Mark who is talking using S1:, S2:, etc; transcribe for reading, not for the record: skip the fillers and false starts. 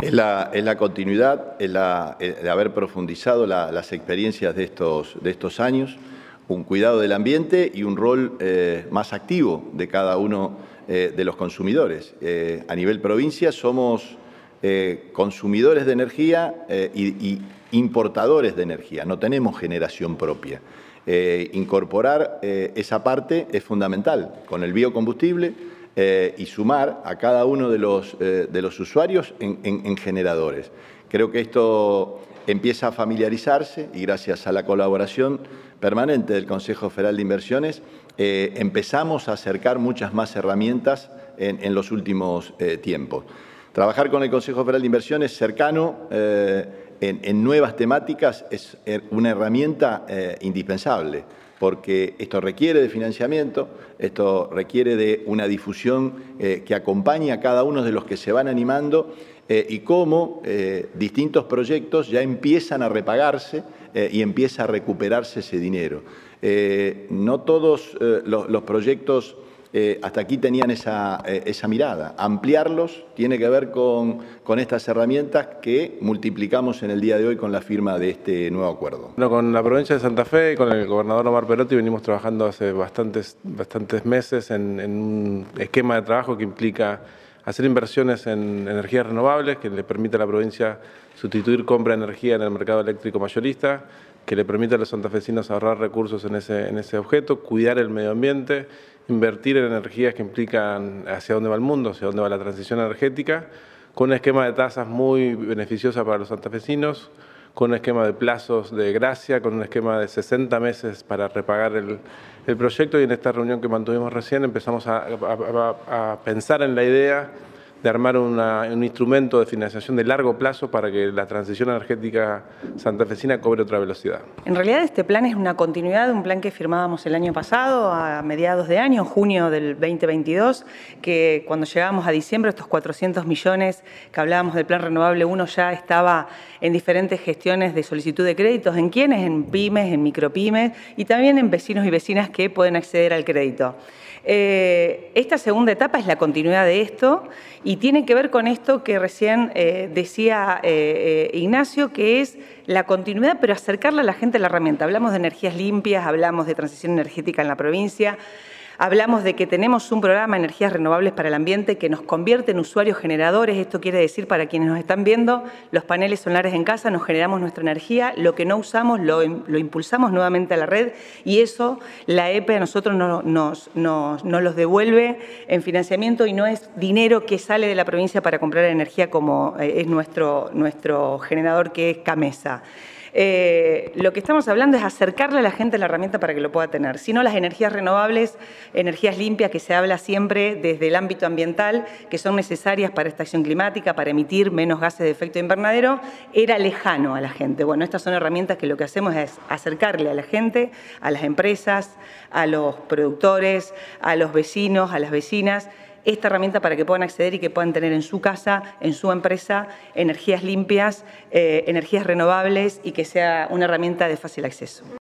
S1: Es la continuidad, de haber profundizado las experiencias de estos años, un cuidado del ambiente y un rol más activo de cada uno de los consumidores. A nivel provincia somos consumidores de energía y importadores de energía, no tenemos generación propia. Incorporar esa parte es fundamental con el biocombustible y sumar a cada uno de los usuarios en generadores. Creo que esto empieza a familiarizarse y gracias a la colaboración permanente del Consejo Federal de Inversiones empezamos a acercar muchas más herramientas en los últimos tiempos. Trabajar con el Consejo Federal de Inversiones cercano en nuevas temáticas es una herramienta indispensable, porque esto requiere de financiamiento, esto requiere de una difusión que acompañe a cada uno de los que se van animando y cómo distintos proyectos ya empiezan a repagarse y empieza a recuperarse ese dinero. No todos los proyectos hasta aquí tenían esa mirada. Ampliarlos tiene que ver con estas herramientas que multiplicamos en el día de hoy con la firma de este nuevo acuerdo.
S2: Bueno, con la provincia de Santa Fe y con el gobernador Omar Perotti venimos trabajando hace bastantes meses en un esquema de trabajo que implica hacer inversiones en energías renovables, que le permita a la provincia sustituir compra de energía en el mercado eléctrico mayorista, que le permita a los santafesinos ahorrar recursos en ese objeto, cuidar el medio ambiente, invertir en energías que implican hacia dónde va el mundo, hacia dónde va la transición energética, con un esquema de tasas muy beneficiosa para los santafesinos, con un esquema de plazos de gracia, con un esquema de 60 meses para repagar el proyecto, y en esta reunión que mantuvimos recién empezamos a pensar en la idea de armar un instrumento de financiación de largo plazo para que la transición energética santafesina cobre otra velocidad.
S3: En realidad este plan es una continuidad de un plan que firmábamos el año pasado, a mediados de año, junio del 2022, que cuando llegamos a diciembre estos 400 millones que hablábamos del Plan Renovable 1 ya estaba en diferentes gestiones de solicitud de créditos. ¿En quiénes? En pymes, en micropymes y también en vecinos y vecinas que pueden acceder al crédito. Esta segunda etapa es la continuidad de esto y tiene que ver con esto que recién decía Ignacio, que es la continuidad, pero acercarle a la gente a la herramienta. Hablamos de energías limpias, hablamos de transición energética en la provincia, hablamos de que tenemos un programa de energías renovables para el ambiente que nos convierte en usuarios generadores. Esto quiere decir, para quienes nos están viendo, los paneles solares en casa, nos generamos nuestra energía, lo que no usamos lo impulsamos nuevamente a la red y eso la EPE a nosotros nos los devuelve en financiamiento y no es dinero que sale de la provincia para comprar energía como es nuestro generador, que es CAMESA. Lo que estamos hablando es acercarle a la gente la herramienta para que lo pueda tener. Si no, las energías renovables, energías limpias, que se habla siempre desde el ámbito ambiental, que son necesarias para esta acción climática, para emitir menos gases de efecto invernadero, era lejano a la gente. Bueno, estas son herramientas que lo que hacemos es acercarle a la gente, a las empresas, a los productores, a los vecinos, a las vecinas, esta herramienta para que puedan acceder y que puedan tener en su casa, en su empresa, energías limpias, energías renovables y que sea una herramienta de fácil acceso.